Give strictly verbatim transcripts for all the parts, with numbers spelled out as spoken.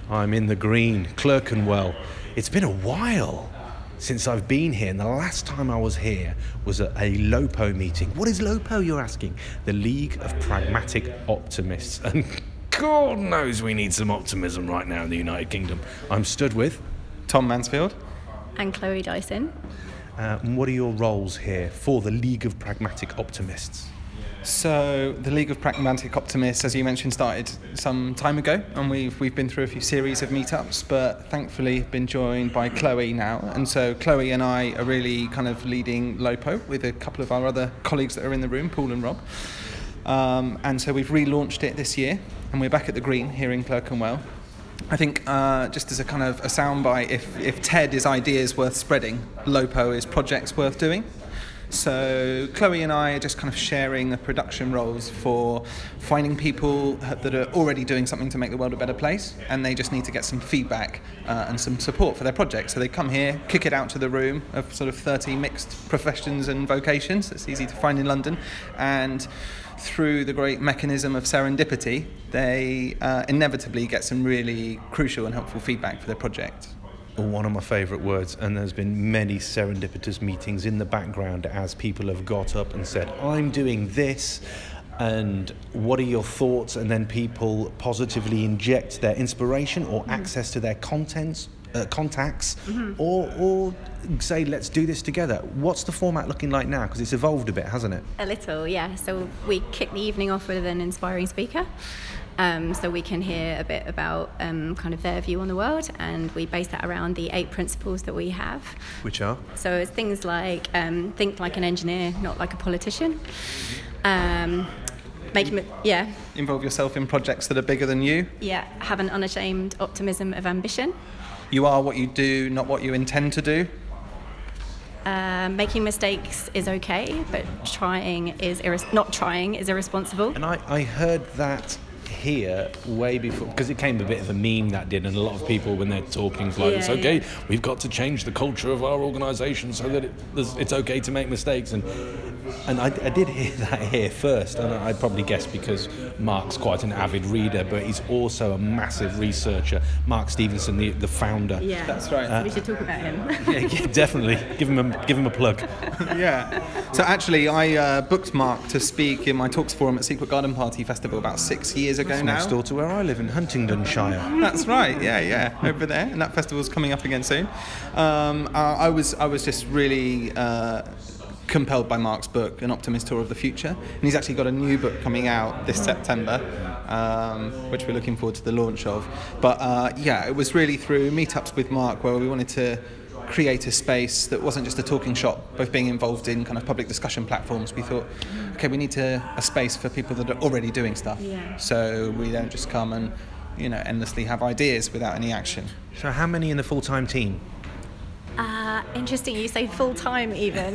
I'm in the green, Clerkenwell. It's been a while since I've been here, and the last time I was here was at a LOPO meeting. What is LOPO, you're asking? The League of Pragmatic Optimists. And God knows we need some optimism right now in the United Kingdom. I'm stood with Tom Mansfield and Chloe Dyson. Uh, and what are your roles here for the League of Pragmatic Optimists? So the League of Pragmatic Optimists, as you mentioned, started some time ago, and we've we've been through a few series of meetups, but thankfully been joined by Chloe now. And so Chloe and I are really kind of leading LOPO with a couple of our other colleagues that are in the room, Paul and Rob. Um, and so we've relaunched it this year, and we're back at the Green here in Clerkenwell. I think uh, just as a kind of a soundbite, if, if TED is ideas worth spreading, LOPO is projects worth doing. So Chloe and I are just kind of sharing the production roles for finding people that are already doing something to make the world a better place, and they just need to get some feedback uh, and some support for their project. So they come here, kick it out to the room of sort of thirty mixed professions and vocations. It's easy to find in London, and through the great mechanism of serendipity, they uh, inevitably get some really crucial and helpful feedback for their project. One of my favourite words, and there's been many serendipitous meetings in the background as people have got up and said, I'm doing this, and what are your thoughts? And then people positively inject their inspiration or mm-hmm. access to their contents, uh, contacts, mm-hmm. or, or say, let's do this together. What's the format looking like now? Because it's evolved a bit, hasn't it? A little, yeah. So we kick the evening off with an inspiring speaker. Um, so we can hear a bit about um, kind of their view on the world, and we base that around the eight principles that we have. Which are? So it's things like um, think like an engineer, not like a politician. Um, make yeah. Involve yourself in projects that are bigger than you. Yeah. Have an unashamed optimism of ambition. You are what you do, not what you intend to do. Uh, making mistakes is okay, but trying is irres- not trying is irresponsible. And I, I heard that here way before, because it came a bit of a meme that did, and a lot of people when they're talking it's like, yeah, it's okay, yeah. we've got to change the culture of our organisation so that it, it's okay to make mistakes, and and I, I did hear that here first, and I'd probably guess because Mark's quite an avid reader, but he's also a massive researcher. Mark Stevenson, the the founder. Yeah, that's right. Uh, we should talk about him. yeah, yeah, definitely. Give him a give him a plug. Yeah. So actually, I uh, booked Mark to speak in my talks forum at Secret Garden Party Festival about six years ago That's now. Next door to where I live in Huntingdonshire. That's right. Yeah, yeah, over there, and that festival's coming up again soon. Um, I, I was I was just really. Uh, compelled by Mark's book, An Optimist Tour of the Future, and he's actually got a new book coming out this September, um, which we're looking forward to the launch of. But uh, yeah, it was really through meetups with Mark where we wanted to create a space that wasn't just a talking shop, both being involved in kind of public discussion platforms. We thought, okay, we need to, a space for people that are already doing stuff, yeah. so we don't just come and, you know, endlessly have ideas without any action. So how many in the full-time team? Uh, interesting, you say full-time even.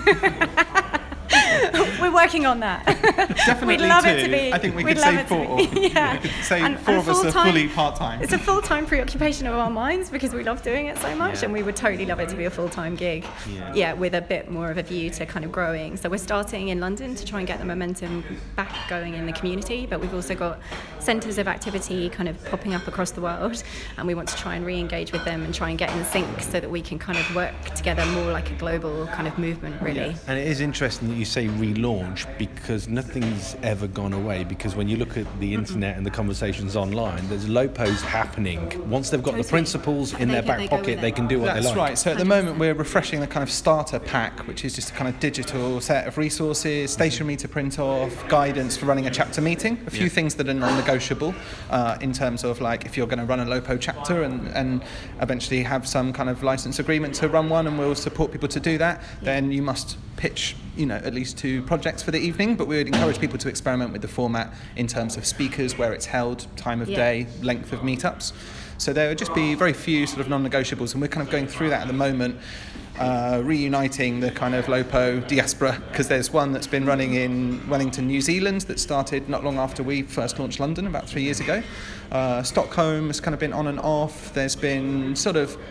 We're working on that. Definitely We'd love two. it to be. I think we We'd could love say it four. To be, yeah. We could say and, four and of us are fully part-time. It's a full-time preoccupation of our minds because we love doing it so much, yeah. and we would totally love it to be a full-time gig. Yeah. yeah, with a bit more of a view to kind of growing. So we're starting in London to try and get the momentum back going in the community, but we've also got centres of activity kind of popping up across the world, and we want to try and re-engage with them and try and get in sync so that we can kind of work together more like a global kind of movement, really. Yeah. And it is interesting that you say relaunch, because nothing's ever gone away, because when you look at the internet mm-hmm. and the conversations online, there's LOPOs happening. Once they've got totally. the principles in they their can, back they pocket, they can do what That's they like. That's right. So at the moment we're refreshing the kind of starter pack, which is just a kind of digital set of resources, stationery to print off, guidance for running a chapter meeting, a few yeah. things that are non-negotiable uh, in terms of like if you're going to run a LOPO chapter and, and eventually have some kind of license agreement to run one, and we'll support people to do that, yeah. then you must pitch, you know, at least two projects for the evening, but we would encourage people to experiment with the format in terms of speakers, where it's held, time of yeah. day, length of meetups. So there would just be very few sort of non-negotiables, and we're kind of going through that at the moment, uh, reuniting the kind of LOPO diaspora, because there's one that's been running in Wellington, New Zealand, that started not long after we first launched London, about three years ago. Uh, Stockholm has kind of been on and off. There's been sort of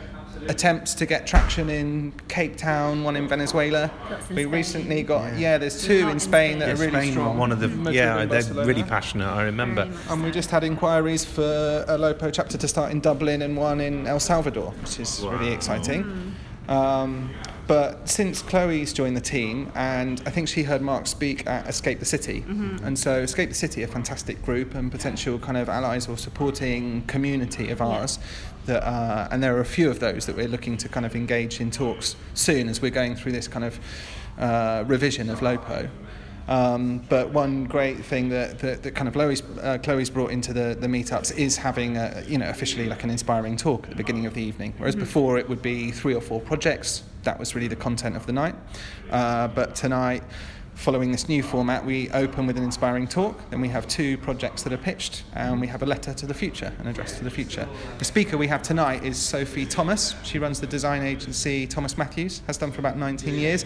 attempts to get traction in Cape Town, one in Venezuela. Lots in We Spain. recently got, yeah, Yeah. there's two Not in in Spain Spain. that Yeah, are really Spain, strong. one of the Madrid yeah, and they're Barcelona. really passionate. I remember. Very much And we so. just had inquiries for a Lopo chapter to start in Dublin and one in El Salvador, which is Wow. really exciting. Um, but since Chloe's joined the team, and I think she heard Mark speak at Escape the City, and so Escape the City, a fantastic group and potential kind of allies or supporting community of ours, that uh, and there are a few of those that we're looking to kind of engage in talks soon as we're going through this kind of uh, revision of Lopo. Um, but one great thing that, that, that kind of Chloe's, uh, Chloe's brought into the, the meetups is having, a, you know, officially like an inspiring talk at the beginning of the evening. Whereas mm-hmm. before it would be three or four projects. That was really the content of the night. Uh, but tonight, following this new format, we open with an inspiring talk. Then we have two projects that are pitched, and we have a letter to the future, an address to the future. The speaker we have tonight is Sophie Thomas. She runs the design agency Thomas Matthews, has done for about nineteen years.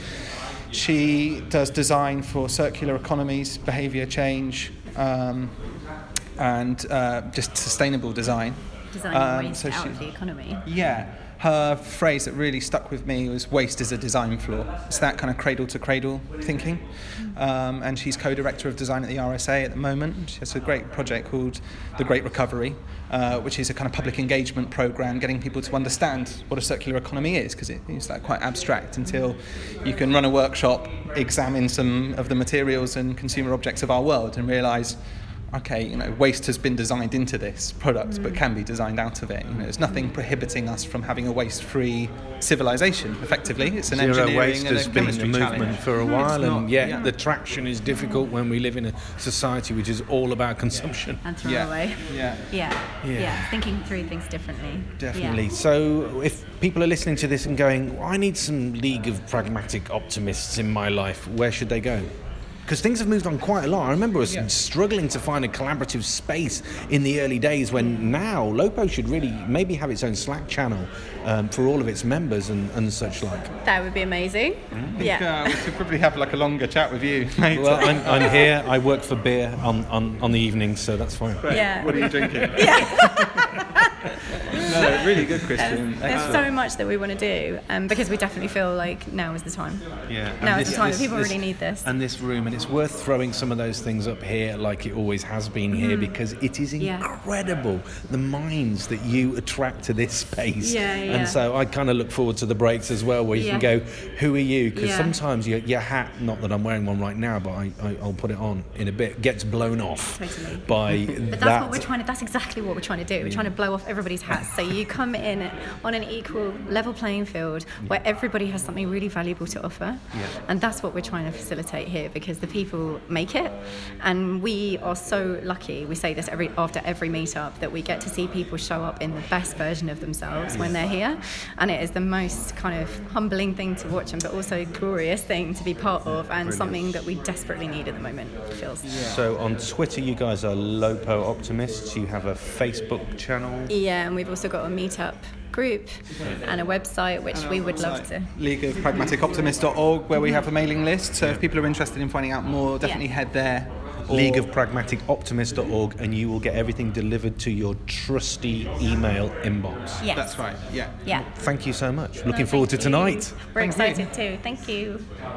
She does design for circular economies, behaviour change, um, and uh, just sustainable design. Designing Um, waste so out she- of the economy. Yeah. Her phrase that really stuck with me was waste is a design flaw. It's that kind of cradle to cradle thinking. Um, and she's co-director of design at the R S A at the moment. She has a great project called The Great Recovery, uh, which is a kind of public engagement program, getting people to understand what a circular economy is, because it is like quite abstract until you can run a workshop, examine some of the materials and consumer objects of our world and realise, okay, you know, waste has been designed into this product, mm. but can be designed out of it. You know, there's nothing prohibiting us from having a waste-free civilization. Effectively, it's an Zero engineering waste and has a been a chemistry movement challenge. for a Mm, while, it's and not- yet yeah. the traction is difficult when we live in a society which is all about consumption. And throw Yeah. away. Yeah. Yeah. Yeah. yeah, Thinking through things differently. Definitely. Yeah. So, if people are listening to this and going, well, I need some League of Pragmatic Optimists in my life, where should they go? Because things have moved on quite a lot. I remember us Yeah. struggling to find a collaborative space in the early days, when now Lopo should really maybe have its own Slack channel um, for all of its members and, and such like. That would be amazing. I think, Yeah. uh, we could probably have like a longer chat with you later. Well, I'm, I'm here. I work for beer on, on, on the evenings, so that's fine. Great. Yeah. What are you drinking? No, really good, Christian. There's, there's so much that we want to do, um, because we definitely feel like now is the time. Yeah, Now and is the this- time. this- People this- really need this. And this room, and it's worth throwing some of those things up here like it always has been here, because it is Yeah. incredible, the minds that you attract to this space. Yeah, yeah. And so I kind of look forward to the breaks as well, where you can Yeah. go, who are you? Because Yeah. sometimes your, your hat, not that I'm wearing one right now, but I, I, I'll put it on in a bit, gets blown off Totally. by But that's that. what we're trying to. That's exactly what we're trying to do. We're trying to blow off everybody's hats, so you come in on an equal, level playing field where everybody has something really valuable to offer, Yeah. and that's what we're trying to facilitate here, because the people make it, and we are so lucky. We say this every after every meetup, that we get to see people show up in the best version of themselves when they're here, and it is the most kind of humbling thing to watch, and but also glorious thing to be part of, and Brilliant. something that we desperately need at the moment. It feels. So on Twitter, you guys are Lopo Optimists. You have a Facebook channel. Yeah, and we've also got a meetup group and a website, which we would love to. league of pragmatic optimists dot org, where we have a mailing list. So if people are interested in finding out more, definitely Yeah. head there. Or- League of Pragmatic Optimists dot org, and you will get everything delivered to your trusty email inbox. Yes. That's right. Yeah. Yeah. Thank you so much. Looking Well, forward to thank you. tonight. We're Thank you. excited too. Thank you.